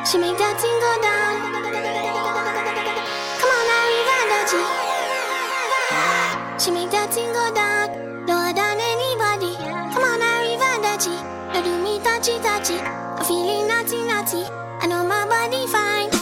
She make that thing go down. Come on, Arrivederci. She make that thing go down. Lower than anybody. Come on, Arrivederci. You do me touchy touchy. I'm feeling naughty naughty. I know my body fine.